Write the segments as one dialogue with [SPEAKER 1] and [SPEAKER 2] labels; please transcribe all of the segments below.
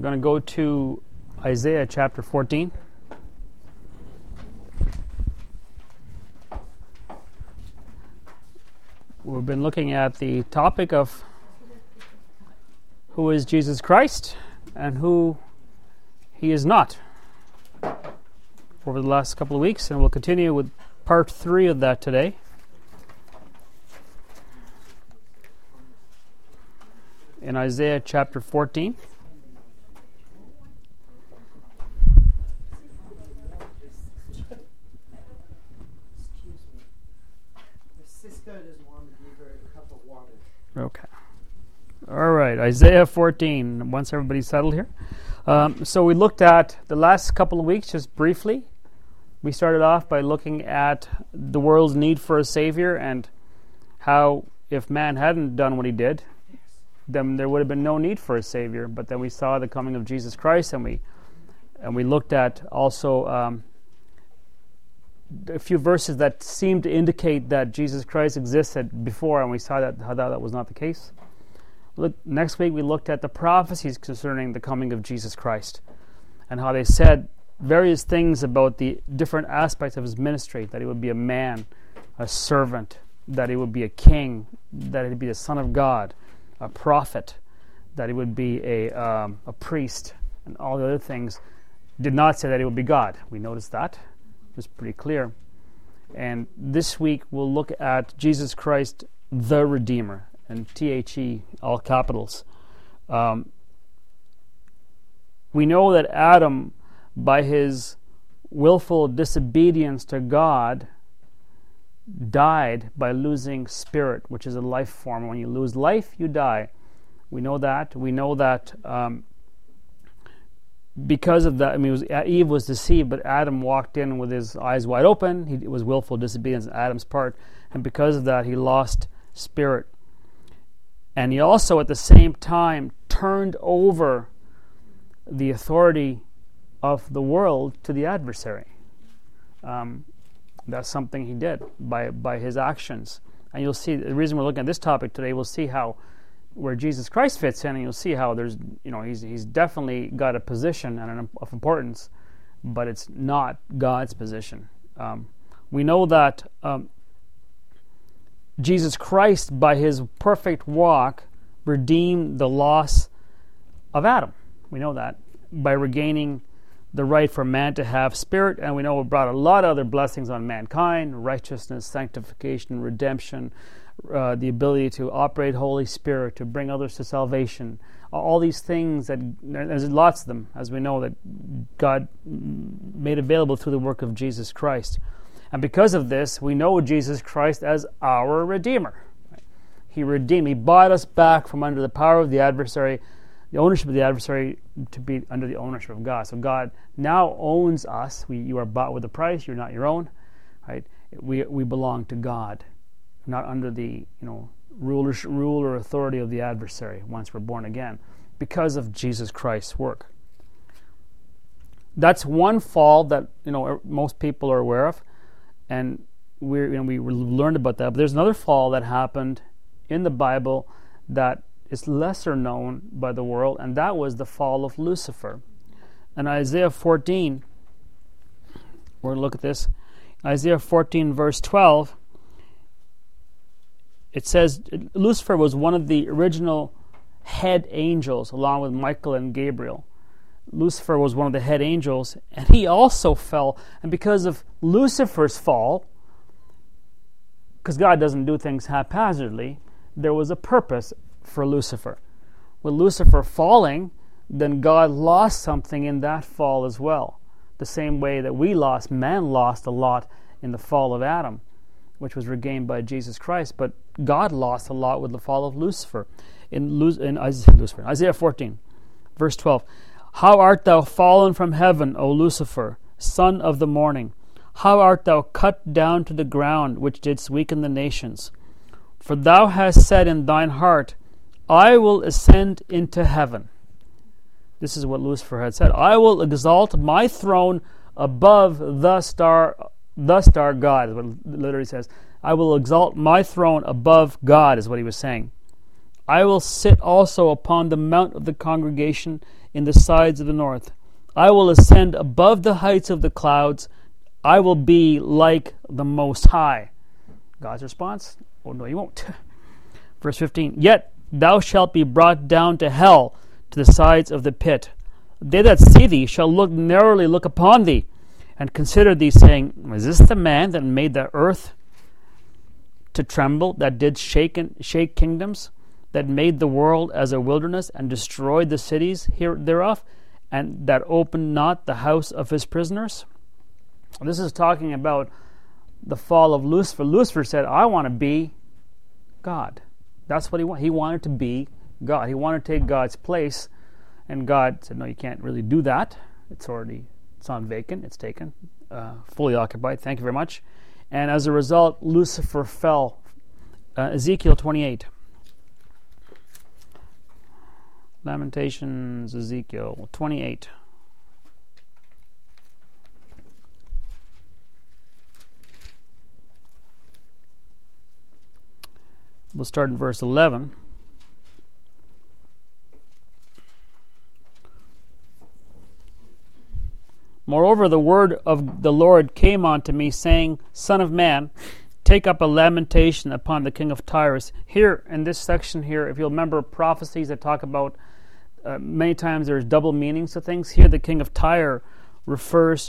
[SPEAKER 1] going to go to Isaiah chapter 14. We've been looking at the topic of who is Jesus Christ and who he is not over the last couple of weeks, and we'll continue with part 3 of that today. In Isaiah chapter 14. Okay. All right, Isaiah 14. Once everybody's settled here. So we looked at the last couple of weeks just briefly. We started off by looking at the world's need for a Savior and how if man hadn't done what he did, then there would have been no need for a Savior. But then we saw the coming of Jesus Christ, and we looked at also a few verses that seemed to indicate that Jesus Christ existed before, and we saw that how that was not the case. Next week we looked at the prophecies concerning the coming of Jesus Christ and how they said various things about the different aspects of his ministry, that he would be a man, a servant, that he would be a king, that he would be the Son of God, a prophet, that he would be a priest, and all the other things. Did not say that he would be God. We noticed that. It was pretty clear. And this week we'll look at Jesus Christ, the Redeemer, and THE, all capitals. We know that Adam, by his willful disobedience to God, died by losing spirit, which is a life form. When you lose life, you die. We know that. We know that because of that, Eve was deceived, but Adam walked in with his eyes wide open. It was willful disobedience on Adam's part, and because of that, he lost spirit. And he also, at the same time, turned over the authority of the world to the adversary. That's something he did by his actions. And you'll see, the reason we're looking at this topic today, we'll see where Jesus Christ fits in, and you'll see how there's, he's definitely got a position of importance, but it's not God's position. We know that Jesus Christ, by his perfect walk, redeemed the loss of Adam. We know that by regaining the right for man to have spirit, and we know it brought a lot of other blessings on mankind: righteousness, sanctification, redemption, the ability to operate Holy Spirit, to bring others to salvation. All these things, that there's lots of them, as we know, that God made available through the work of Jesus Christ. And because of this, we know Jesus Christ as our Redeemer. He redeemed. He bought us back from under the power of the adversary, the ownership of the adversary, to be under the ownership of God. So God now owns us. You are bought with a price. You're not your own. Right? We belong to God, not under the rule or authority of the adversary once we're born again, because of Jesus Christ's work. That's one fall that most people are aware of. And we learned about that. But there's another fall that happened in the Bible that is lesser known by the world, and that was the fall of Lucifer. In Isaiah 14, we're going to look at this. Isaiah 14, verse 12, it says Lucifer was one of the original head angels, along with Michael and Gabriel. Lucifer was one of the head angels, and he also fell. And because of Lucifer's fall, because God doesn't do things haphazardly, there was a purpose for Lucifer. With Lucifer falling, then God lost something in that fall as well. The same way that man lost a lot in the fall of Adam, which was regained by Jesus Christ. But God lost a lot with the fall of Lucifer. In Isaiah 14, verse 12. How art thou fallen from heaven, O Lucifer, son of the morning? How art thou cut down to the ground, which didst weaken the nations? For thou hast said in thine heart, I will ascend into heaven. This is what Lucifer had said. I will exalt my throne above the star God, is what it literally says. I will exalt my throne above God, is what he was saying. I will sit also upon the mount of the congregation in the sides of the north. I will ascend above the heights of the clouds. I will be like the Most High. God's response? Oh, no, you won't. Verse 15, yet thou shalt be brought down to hell, to the sides of the pit. They that see thee shall narrowly look upon thee, and consider thee, saying, is this the man that made the earth to tremble, that did shake kingdoms, that made the world as a wilderness, and destroyed the cities thereof, and that opened not the house of his prisoners? This is talking about the fall of Lucifer. Lucifer said, I want to be God. That's what he wanted. He wanted to be God. He wanted to take God's place. And God said, no, you can't really do that. It's not vacant. It's taken, fully occupied. Thank you very much. And as a result, Lucifer fell. Ezekiel 28. Lamentations, Ezekiel 28. We'll start in verse 11. Moreover, the word of the Lord came unto me, saying, Son of man, take up a lamentation upon the king of Tyrus. Here, in this section here, if you'll remember prophecies that talk about many times there's double meanings to things. Here, the king of Tyrus refers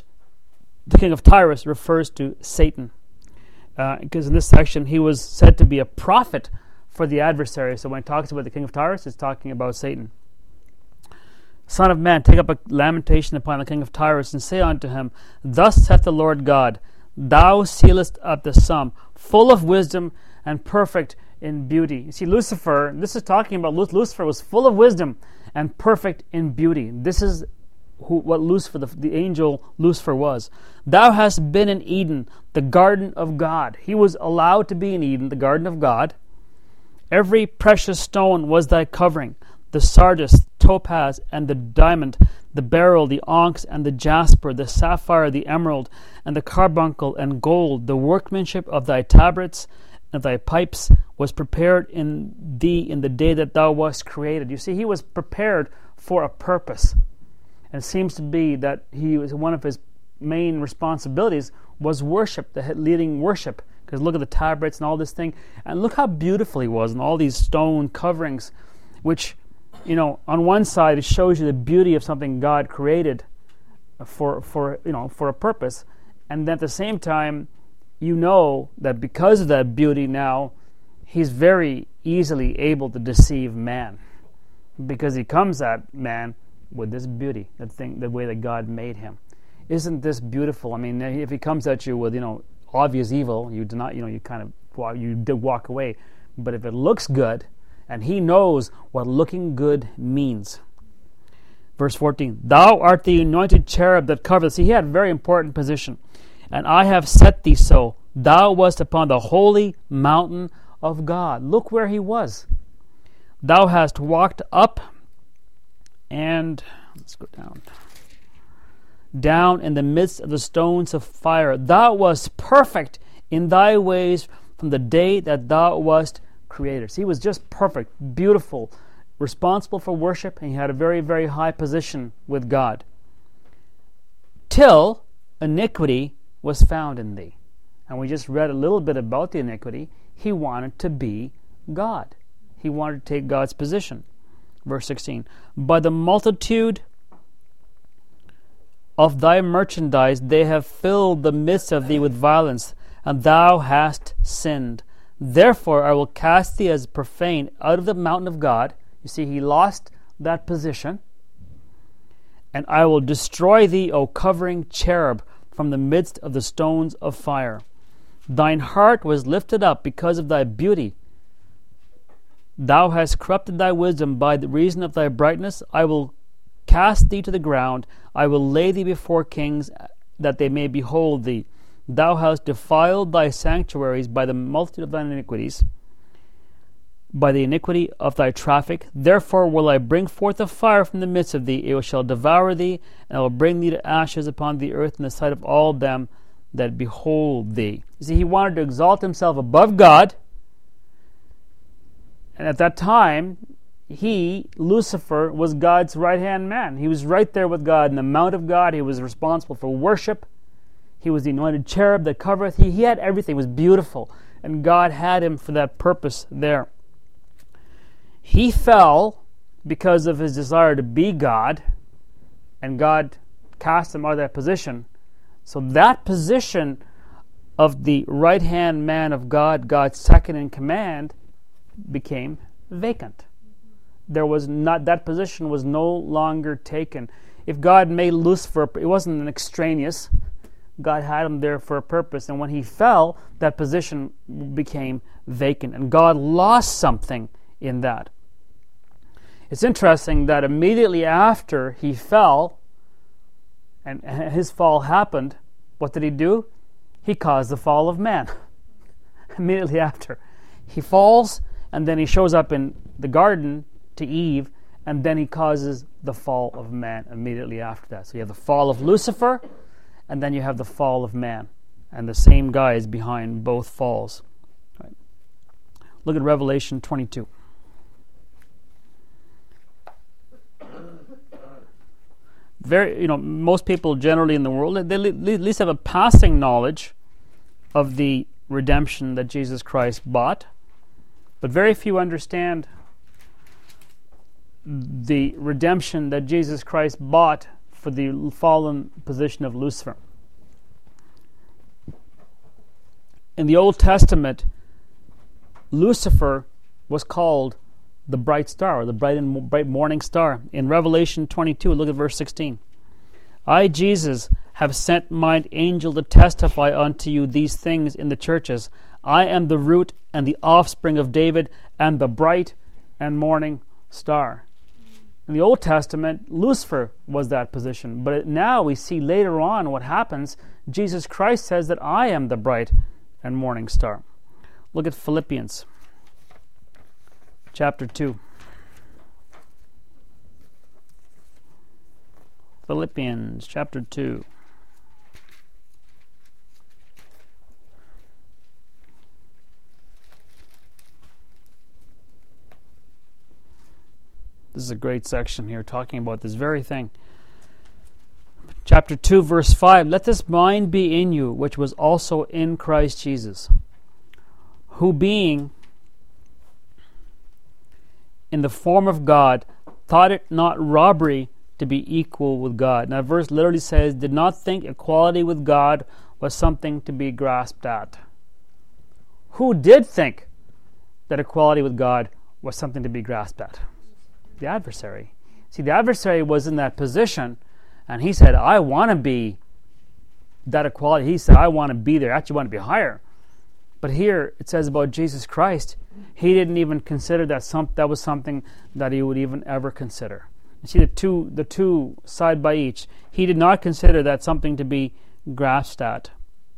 [SPEAKER 1] to Satan. Because in this section, he was said to be a prophet for the adversary. So when it talks about the king of Tyrus, it's talking about Satan. Son of man, take up a lamentation upon the king of Tyrus, and say unto him, Thus saith the Lord God, Thou sealest up the sum, full of wisdom and perfect in beauty. You see, Lucifer, this is talking about Lucifer was full of wisdom and perfect in beauty. This is what Lucifer, the angel Lucifer, was. Thou hast been in Eden, the garden of God. He was allowed to be in Eden, the garden of God. Every precious stone was thy covering, the sardius, topaz, and the diamond, the beryl, the onyx, and the jasper, the sapphire, the emerald, and the carbuncle, and gold. The workmanship of thy tabrets and thy pipes was prepared in thee in the day that thou wast created. You see, he was prepared for a purpose. And it seems to be that one of his main responsibilities was worship, leading worship. Because look at the tabrets and all this thing. And look how beautiful he was, and all these stone coverings, which, on one side it shows you the beauty of something God created for a purpose. And at the same time, that because of that beauty now, he's very easily able to deceive man. Because he comes at man with this beauty, the way that God made him. Isn't this beautiful? I mean, if he comes at you with, obvious evil, you do not, you kind of walk away. But if it looks good, and he knows what looking good means. Verse 14, Thou art the anointed cherub that covereth. See, he had a very important position. And I have set thee so. Thou wast upon the holy mountain of God. Look where he was. Thou hast walked up and, let's go down in the midst of the stones of fire. Thou wast perfect in thy ways from the day that thou wast created. So he was just perfect, beautiful, responsible for worship, and he had a very, very high position with God. Till iniquity was found in thee. And we just read a little bit about the iniquity. He wanted to be God. He wanted to take God's position. Verse 16, By the multitude of thy merchandise they have filled the midst of thee with violence, and thou hast sinned. Therefore I will cast thee as profane out of the mountain of God. You see, he lost that position. And I will destroy thee, O covering cherub, from the midst of the stones of fire. Thine heart was lifted up because of thy beauty. Thou hast corrupted thy wisdom by the reason of thy brightness. I will cast thee to the ground. I will lay thee before kings, that they may behold thee. Thou hast defiled thy sanctuaries by the multitude of thine iniquities, by the iniquity of thy traffic. Therefore will I bring forth a fire from the midst of thee. It shall devour thee, and I will bring thee to ashes upon the earth in the sight of all them that behold thee. You see, he wanted to exalt himself above God. And at that time, he, Lucifer, was God's right-hand man. He was right there with God in the mount of God. He was responsible for worship. He was the anointed cherub that covereth. He had everything. It was beautiful. And God had him for that purpose there. He fell because of his desire to be God, and God cast him out of that position. So that position of the right-hand man of God, God's second in command, became vacant. That position was no longer taken. If God made Lucifer, it wasn't an extraneous. God had him there for a purpose. And when he fell, that position became vacant. And God lost something in that. It's interesting that immediately after he fell, and his fall happened, what did he do? He caused the fall of man. Immediately after. He falls, and then he shows up in the garden to Eve, and then he causes the fall of man immediately after that. So you have the fall of Lucifer, and then you have the fall of man. And the same guy is behind both falls. Right. Look at Revelation 22. Most people generally in the world, they at least have a passing knowledge of the redemption that Jesus Christ bought, but very few understand the redemption that Jesus Christ bought for the fallen position of Lucifer. In the Old Testament, Lucifer was called the bright star, or the bright morning star. In Revelation 22, look at verse 16. I, Jesus, have sent mine angel to testify unto you these things in the churches. I am the root and the offspring of David, and the bright and morning star. In the Old Testament, Lucifer was that position. But now we see later on what happens. Jesus Christ says that I am the bright and morning star. Look at Philippians chapter 2. Philippians chapter 2. This is a great section here talking about this very thing. Chapter 2, verse 5. Let this mind be in you, which was also in Christ Jesus, who being in the form of God, thought it not robbery to be equal with God. Now, that verse literally says, did not think equality with God was something to be grasped at. Who did think that equality with God was something to be grasped at? The adversary. See, the adversary was in that position, and he said, I want to be that equality. He said, I want to be there. Actually, want to be higher. But here it says about Jesus Christ, he didn't even consider that was something that he would even ever consider. You see the two side by each. He did not consider that something to be grasped at.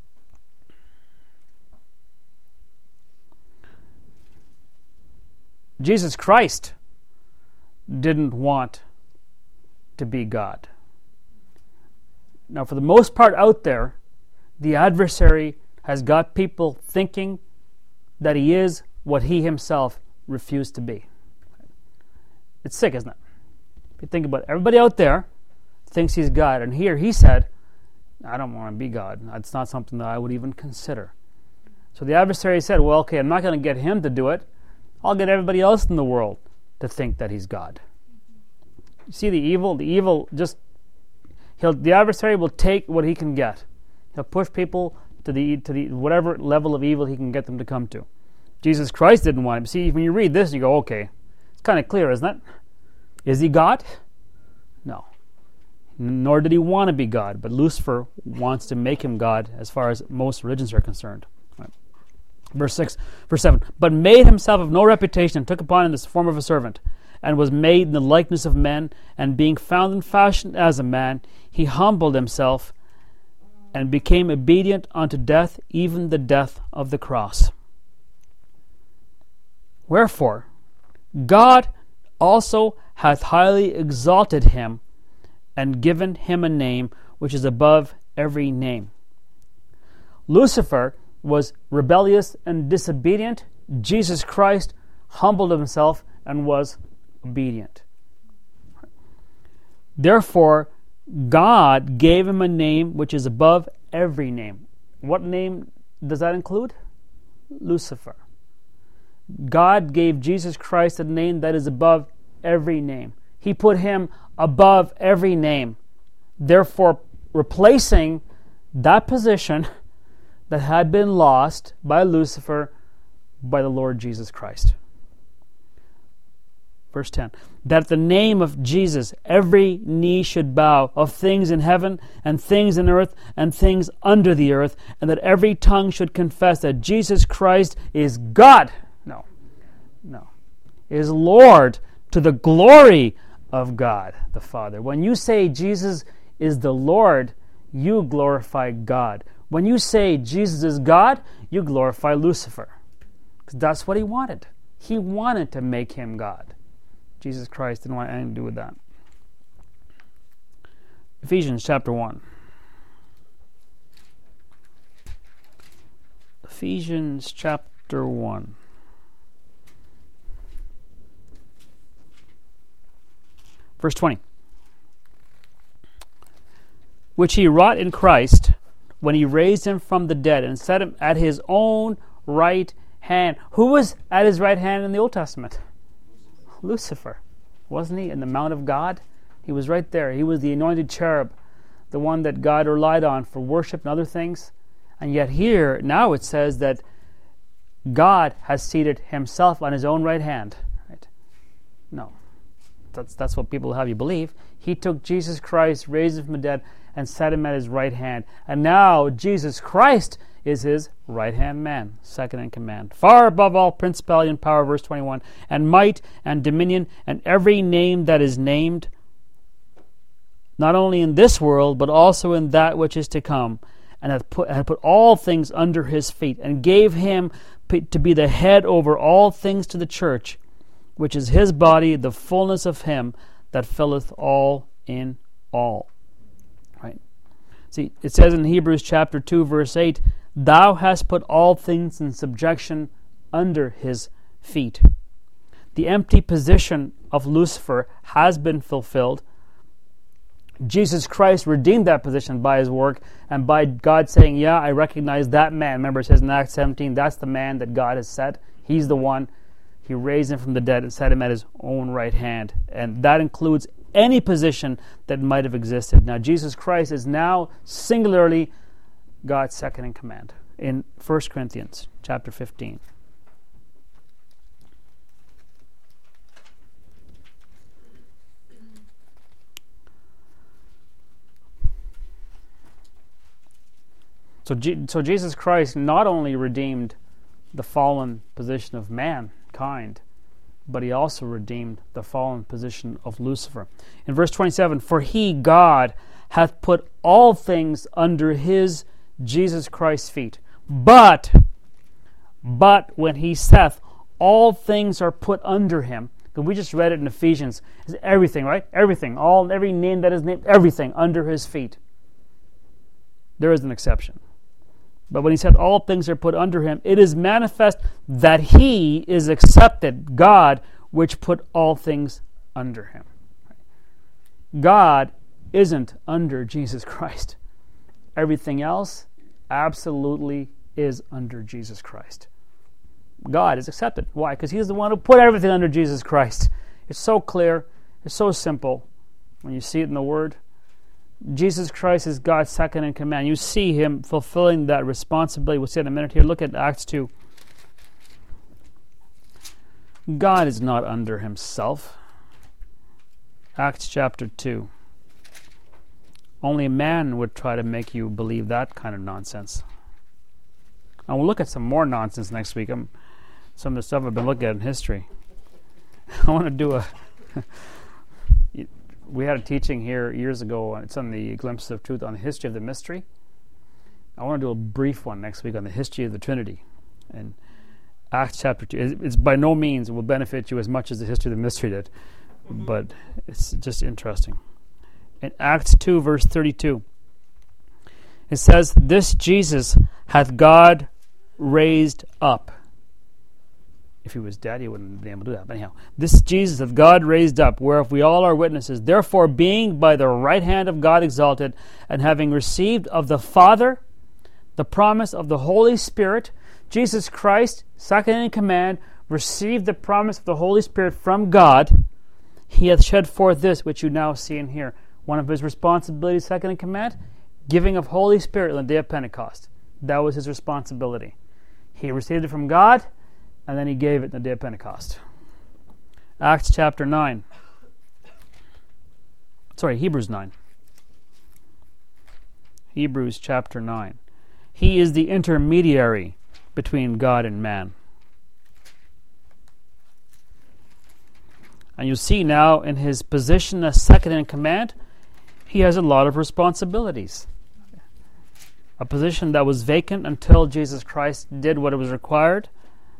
[SPEAKER 1] Jesus Christ didn't want to be God. Now, for the most part out there, the adversary has got people thinking that he is what he himself refused to be. It's sick, isn't it? If you think about it, everybody out there thinks he's God, and here he said, I don't want to be God. It's not something that I would even consider. So the adversary said, well, okay, I'm not going to get him to do it. I'll get everybody else in the world to think that he's God. You see the evil? The evil just, the adversary will take what he can get. He'll push people to the whatever level of evil he can get them to come to. Jesus Christ didn't want him. See, when you read this, you go, okay, it's kind of clear, isn't it? Is he God? No. Nor did he want to be God, but Lucifer wants to make him God as far as most religions are concerned. Right. Verse 7. But made himself of no reputation, and took upon him the form of a servant, and was made in the likeness of men, and being found in fashion as a man, he humbled himself, and became obedient unto death, even the death of the cross. Wherefore, God also hath highly exalted him, and given him a name which is above every name. Lucifer was rebellious and disobedient. Jesus Christ humbled himself and was obedient. Therefore, God gave him a name which is above every name. What name does that include? Lucifer. God gave Jesus Christ a name that is above every name. He put him above every name, therefore replacing that position that had been lost by Lucifer by the Lord Jesus Christ. Verse 10, that at the name of Jesus every knee should bow, of things in heaven and things in earth and things under the earth, and that every tongue should confess that Jesus Christ is God. No. Is Lord, to the glory of God the Father. When you say Jesus is the Lord, you glorify God. When you say Jesus is God, you glorify Lucifer. Because that's what he wanted. He wanted to make him God. Jesus Christ didn't want anything to do with that. Ephesians chapter 1. Ephesians chapter 1. Verse 20. Which he wrought in Christ when he raised him from the dead and set him at his own right hand. Who was at his right hand in the Old Testament? Lucifer. Wasn't he in the Mount of God? He was right there. He was the anointed cherub, the one that God relied on for worship and other things. And yet here, now it says that God has seated himself on his own right hand. Right? No. That's what people have you believe. He took Jesus Christ, raised him from the dead, and set him at his right hand. And now Jesus Christ is his right-hand man, second in command, far above all principality and power, verse 21, and might and dominion and every name that is named, not only in this world, but also in that which is to come, and hath put all things under his feet, and gave him to be the head over all things to the church, which is his body, the fullness of him that filleth all in all. Right? See, it says in Hebrews chapter 2, verse 8, thou hast put all things in subjection under his feet. The empty position of Lucifer has been fulfilled. Jesus Christ redeemed that position by his work and by God saying, yeah, I recognize that man. Remember, it says in Acts 17, that's the man that God has set. He's the one. He raised him from the dead and set him at his own right hand. And that includes any position that might have existed. Now, Jesus Christ is now singularly God's second in command in 1 Corinthians chapter 15. So Jesus Christ not only redeemed the fallen position of mankind, but he also redeemed the fallen position of Lucifer. In verse 27, for he, God, hath put all things under his, Jesus Christ's feet. But when he saith, all things are put under him. Because we just read it in Ephesians. It's everything, right? Everything. Every name that is named, everything under his feet. There is an exception. But when he said all things are put under him, it is manifest that he is accepted, God, which put all things under him. God isn't under Jesus Christ. Everything else absolutely is under Jesus Christ. God is accepted. Why? Because he's the one who put everything under Jesus Christ. It's so clear. It's so simple when you see it in the Word. Jesus Christ is God's second in command. You see him fulfilling that responsibility. We'll see in a minute here. Look at Acts 2. God is not under himself. Acts chapter 2. Only a man would try to make you believe that kind of nonsense. And we'll look at some more nonsense next week. Some of the stuff I've been looking at in history. I want to do we had a teaching here years ago. It's on the Glimpses of Truth on the history of the mystery. I want to do a brief one next week on the history of the Trinity. And Acts chapter 2. It's by no means will benefit you as much as the history of the mystery did. But it's just interesting. In Acts 2, verse 32, it says, this Jesus hath God raised up. If he was dead, he wouldn't have been able to do that. But anyhow, this Jesus hath God raised up, whereof we all are witnesses. Therefore, being by the right hand of God exalted, and having received of the Father the promise of the Holy Spirit, Jesus Christ, second in command, received the promise of the Holy Spirit from God. He hath shed forth this which you now see and hear. One of his responsibilities, second in command, giving of Holy Spirit on the day of Pentecost. That was his responsibility. He received it from God, and then he gave it on the day of Pentecost. Acts chapter 9. Hebrews 9. Hebrews chapter 9. He is the intermediary between God and man. And you see now in his position as second in command, he has a lot of responsibilities. A position that was vacant until Jesus Christ did what it was required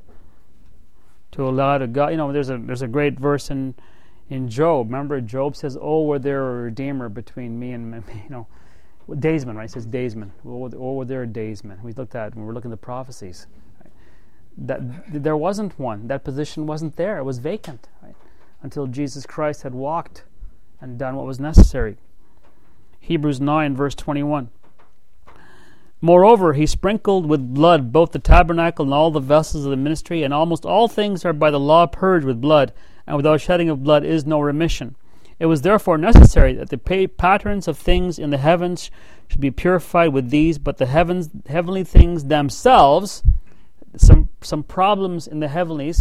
[SPEAKER 1] to allow to God. There's a great verse in Job. Remember, Job says, "Oh, were there a redeemer between me and daysman?" Right? It says daysman. Oh, were there a daysman? We looked at when we were looking at the prophecies. Right? That there wasn't one. That position wasn't there. It was vacant. Right? Until Jesus Christ had walked and done what was necessary. Hebrews 9, verse 21. Moreover, he sprinkled with blood both the tabernacle and all the vessels of the ministry, and almost all things are by the law purged with blood, and without shedding of blood is no remission. It was therefore necessary that the patterns of things in the heavens should be purified with these, but the heavenly things themselves, some problems in the heavenlies,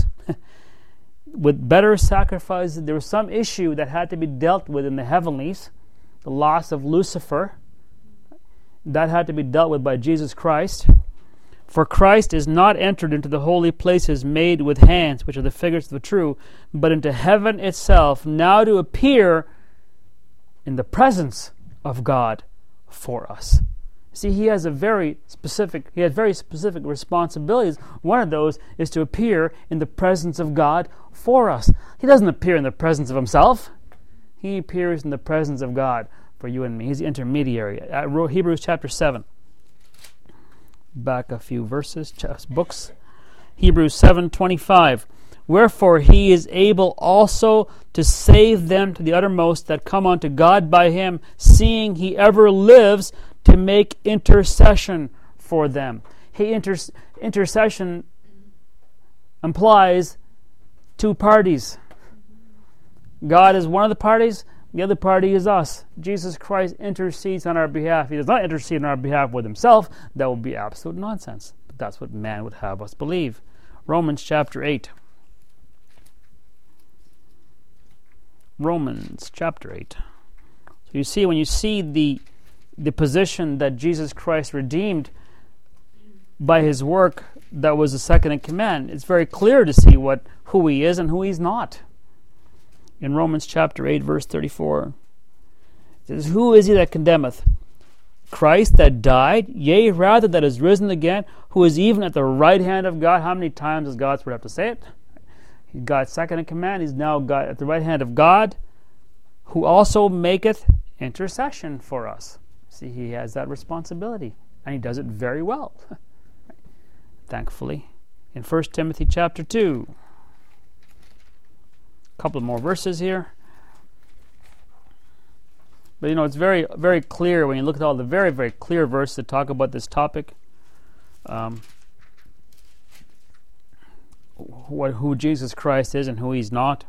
[SPEAKER 1] with better sacrifices. There was some issue that had to be dealt with in the heavenlies, the loss of Lucifer. That had to be dealt with by Jesus Christ. For Christ is not entered into the holy places made with hands, which are the figures of the true, but into heaven itself, now to appear in the presence of God for us. See, he has very specific responsibilities. One of those is to appear in the presence of God for us. He doesn't appear in the presence of himself. He appears in the presence of God for you and me. He's the intermediary. Hebrews chapter 7. Back a few verses, books. Hebrews 7:25. Wherefore he is able also to save them to the uttermost that come unto God by him, seeing he ever lives to make intercession for them. Intercession implies two parties. God is one of the parties. The other party is us. Jesus Christ intercedes on our behalf. He does not intercede on our behalf with himself. That would be absolute nonsense. But that's what man would have us believe. Romans chapter 8. Romans chapter 8. So you see, when you see the position that Jesus Christ redeemed by his work that was the second in command, it's very clear to see who he is and who he's not. In Romans chapter 8, verse 34, it says, Who is he that condemneth? Christ that died, yea, rather that is risen again, who is even at the right hand of God. How many times does God's word have to say it? He's God's second in command. He's now God at the right hand of God, who also maketh intercession for us. See, he has that responsibility, and he does it very well. Thankfully. In 1 Timothy chapter 2. A couple more verses here. But it's very, very clear when you look at all the very, very clear verses that talk about this topic. Who Jesus Christ is and who he's not.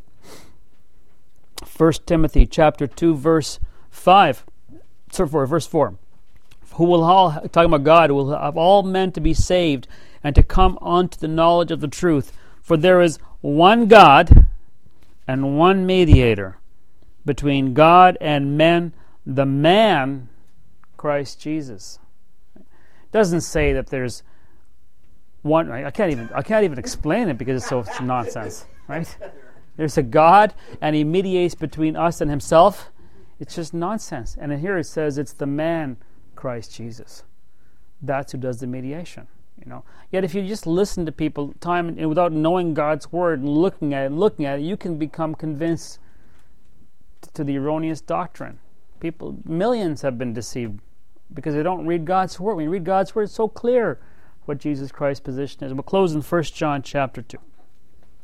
[SPEAKER 1] 1 Timothy chapter 2, verse 5. Verse 4. Who will talking about God, who will have all men to be saved and to come unto the knowledge of the truth. For there is one God and one mediator between God and men, the man, Christ Jesus. It doesn't say that there's one. I can't even explain it because it's nonsense, right? There's a God, and he mediates between us and himself. It's just nonsense. And here it says it's the man, Christ Jesus. That's who does the mediation. Yet if you just listen to people time and without knowing God's word and looking at it, you can become convinced to the erroneous doctrine. Millions have been deceived because they don't read God's word. When you read God's word, it's so clear what Jesus Christ's position is. We'll close in 1 John chapter 2.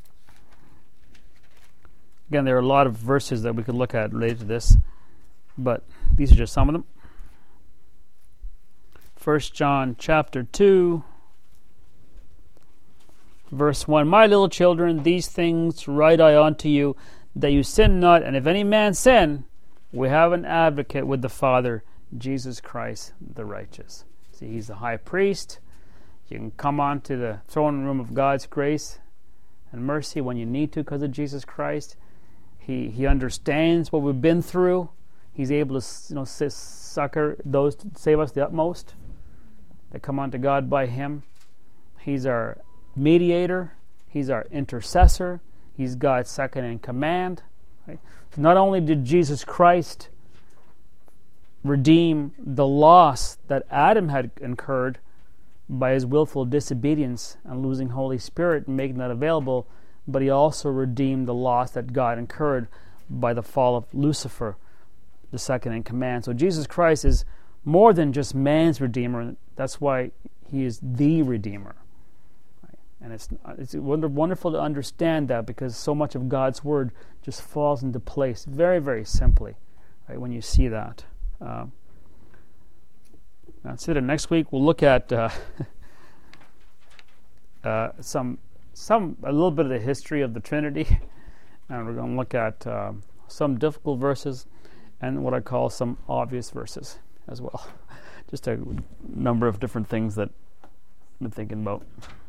[SPEAKER 1] Again, there are a lot of verses that we could look at related to this, but these are just some of them. 1 John chapter 2, verse 1. My little children, these things write I unto you, that you sin not. And if any man sin, we have an advocate with the Father, Jesus Christ the righteous. See, he's the high priest. You can come on to the throne room of God's grace and mercy when you need to because of Jesus Christ. He understands what we've been through. He's able to succor those to save us the utmost that come unto God by Him. He's our mediator. He's our intercessor. He's God's second in command. Right? Not only did Jesus Christ redeem the loss that Adam had incurred by his willful disobedience and losing Holy Spirit and making that available, but he also redeemed the loss that God incurred by the fall of Lucifer, the second in command. So Jesus Christ is more than just man's Redeemer. That's why He is the Redeemer. Right? And it's wonderful to understand that, because so much of God's Word just falls into place very, very simply, right, when you see that. That's it. And next week we'll look at a little bit of the history of the Trinity, and we're going to look at some difficult verses and what I call some obvious verses as well. Just a number of different things that I've been thinking about.